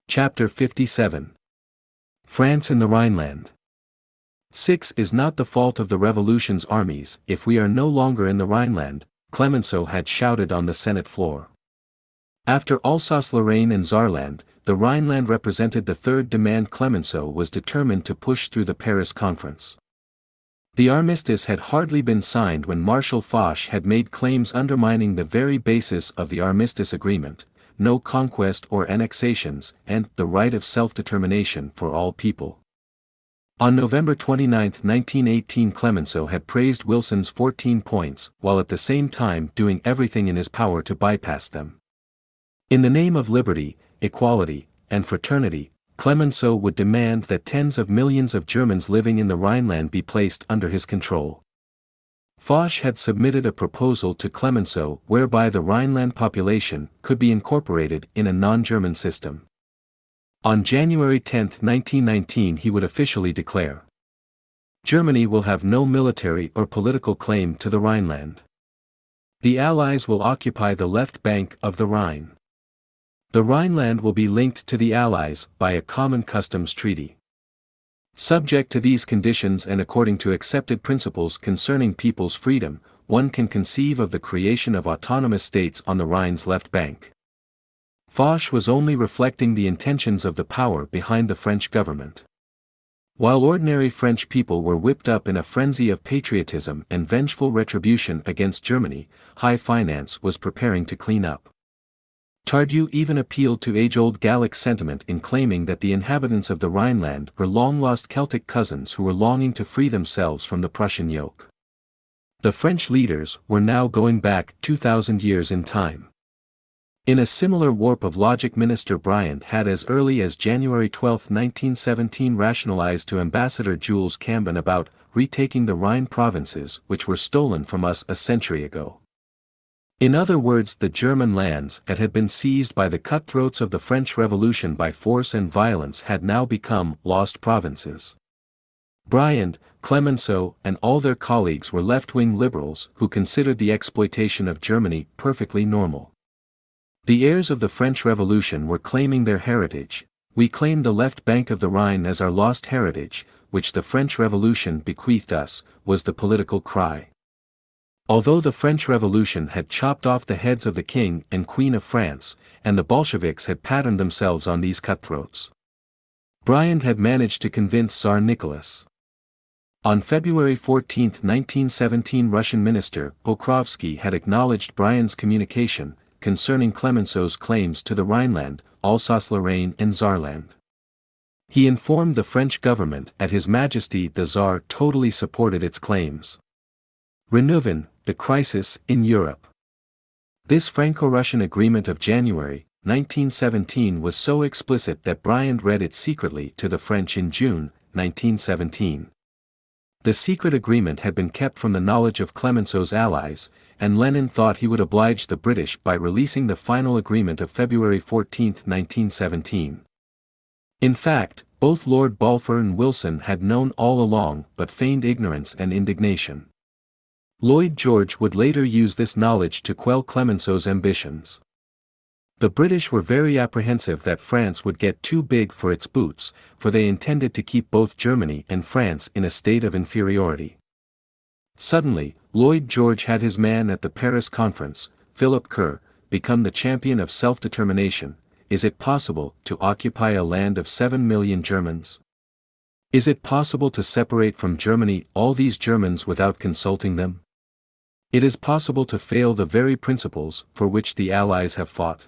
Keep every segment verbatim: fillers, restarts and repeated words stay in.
Chapter fifty-seven. France in the Rhineland. six Is not the fault of the Revolution's armies if we are no longer in the Rhineland, Clemenceau had shouted on the Senate floor. After Alsace-Lorraine and Saarland, the Rhineland represented the third demand Clemenceau was determined to push through the Paris Conference. The armistice had hardly been signed when Marshal Foch had made claims undermining the very basis of the armistice agreement: no conquest or annexations, and the right of self-determination for all people. On November twenty-ninth, nineteen eighteen, Clemenceau had praised Wilson's fourteen points, while at the same time doing everything in his power to bypass them. In the name of liberty, equality, and fraternity, Clemenceau would demand that tens of millions of Germans living in the Rhineland be placed under his control. Foch had submitted a proposal to Clemenceau whereby the Rhineland population could be incorporated in a non-German system. On January tenth, nineteen nineteen, he would officially declare: Germany will have no military or political claim to the Rhineland. The Allies will occupy the left bank of the Rhine. The Rhineland will be linked to the Allies by a common customs treaty. Subject to these conditions and according to accepted principles concerning people's freedom, one can conceive of the creation of autonomous states on the Rhine's left bank. Foch was only reflecting the intentions of the power behind the French government. While ordinary French people were whipped up in a frenzy of patriotism and vengeful retribution against Germany, high finance was preparing to clean up. Tardieu even appealed to age-old Gallic sentiment in claiming that the inhabitants of the Rhineland were long-lost Celtic cousins who were longing to free themselves from the Prussian yoke. The French leaders were now going back two thousand years in time. In a similar warp of logic, Minister Briand had as early as January twelfth, nineteen seventeen rationalized to Ambassador Jules Cambon about retaking the Rhine provinces which were stolen from us a century ago. In other words, the German lands that had been seized by the cutthroats of the French Revolution by force and violence had now become lost provinces. Briand, Clemenceau, and all their colleagues were left-wing liberals who considered the exploitation of Germany perfectly normal. The heirs of the French Revolution were claiming their heritage: we claim the left bank of the Rhine as our lost heritage, which the French Revolution bequeathed us, was the political cry. Although the French Revolution had chopped off the heads of the King and Queen of France, and the Bolsheviks had patterned themselves on these cutthroats, Briand had managed to convince Tsar Nicholas. On February fourteenth, nineteen seventeen, Russian Minister Pokrovsky had acknowledged Briand's communication concerning Clemenceau's claims to the Rhineland, Alsace-Lorraine and Saarland. He informed the French government that His Majesty the Tsar totally supported its claims. Renouvin, the crisis in Europe. This Franco-Russian agreement of January nineteen seventeen was so explicit that Briand read it secretly to the French in June nineteen seventeen. The secret agreement had been kept from the knowledge of Clemenceau's allies, and Lenin thought he would oblige the British by releasing the final agreement of February fourteenth, nineteen seventeen. In fact, both Lord Balfour and Wilson had known all along but feigned ignorance and indignation. Lloyd George would later use this knowledge to quell Clemenceau's ambitions. The British were very apprehensive that France would get too big for its boots, for they intended to keep both Germany and France in a state of inferiority. Suddenly, Lloyd George had his man at the Paris Conference, Philip Kerr, become the champion of self-determination. Is it possible to occupy a land of seven million Germans? Is it possible to separate from Germany all these Germans without consulting them? It is possible to fail the very principles for which the Allies have fought.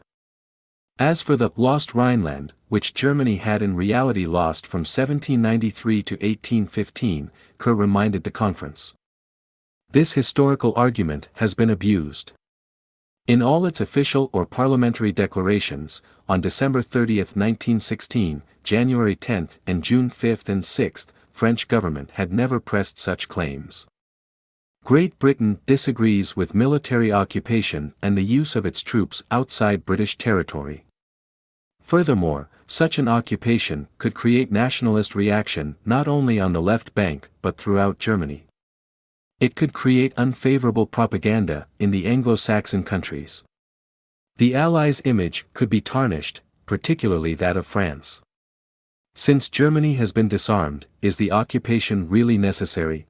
As for the lost Rhineland, which Germany had in reality lost from seventeen ninety-three to eighteen fifteen, Kerr reminded the conference. This historical argument has been abused. In all its official or parliamentary declarations, on December thirtieth, nineteen sixteen, January tenth, and June fifth and sixth, French government had never pressed such claims. Great Britain disagrees with military occupation and the use of its troops outside British territory. Furthermore, such an occupation could create nationalist reaction not only on the left bank but throughout Germany. It could create unfavorable propaganda in the Anglo-Saxon countries. The Allies' image could be tarnished, particularly that of France. Since Germany has been disarmed, is the occupation really necessary?